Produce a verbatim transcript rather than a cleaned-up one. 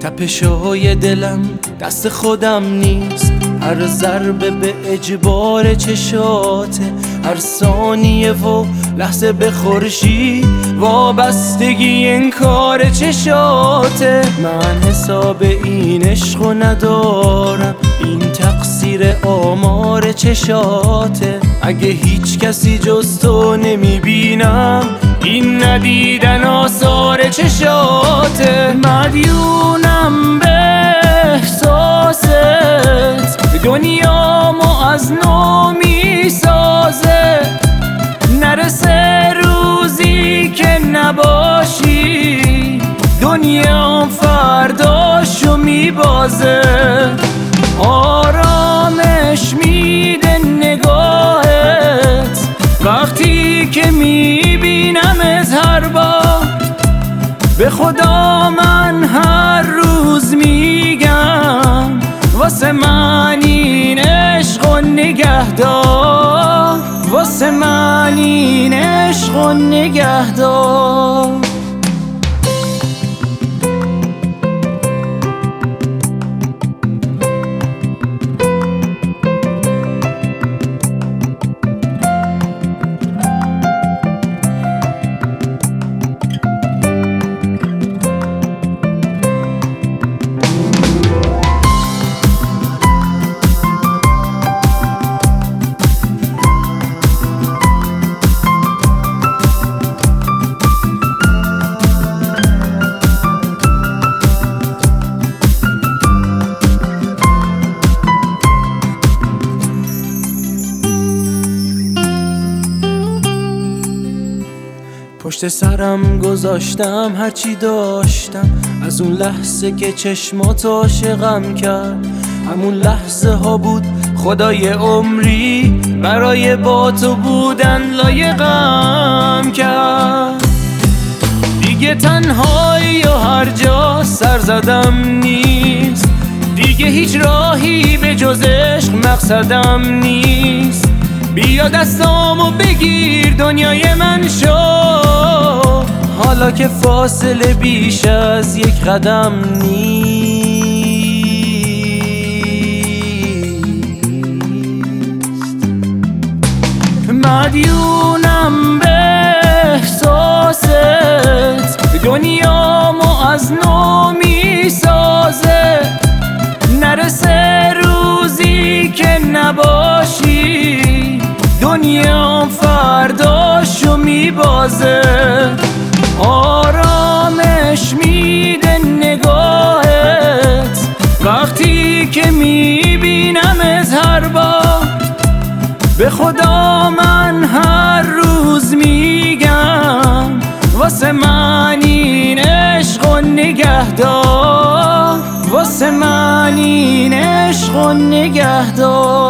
تپشای دلم دست خودم نیست، هر ضربه به اجبار چشاته، هر ثانیه و لحظه به خورشید وابستگی انکار چشاته. من حساب این عشقو ندارم، این تقصیر آمار چشاته. اگه هیچ کسی جز تو نمیبینم، این ندیدن آثار چشاته. مدیونم به احساست، دنیامو از نو میسازه. نرسه روزی که نباشی، دنیام فرداشو میبازه. آرامش میده نگاهت وقتی که میبینم از هر بار. به خدا من هر روز میگم، واسه من این عشقو نگهدار، واسه من این عشقو نگهدار. پشت سرم گذاشتم هرچی داشتم، از اون لحظه که چشمات عاشقم کرد. همون لحظه ها بود خدای عمری برای با تو بودن لایقم کرد. دیگه تنهایی و هر جا سر زدم نیست، دیگه هیچ راهی به جز عشق مقصدم نیست. بیا دستامو بگیر دنیای من شو، حالا که فاصله بیش از یک قدم نیست. مدیونم به احساست، دنیامو از نو میسازه. نرسه روزی که نباشی، دنیام فرداشو میبازه. آرامش میده نگاهت وقتی که میبینم از هر بار. به خدا من هر روز میگم، واسه من این عشقو نگهدار، واسه من این عشقو نگهدار.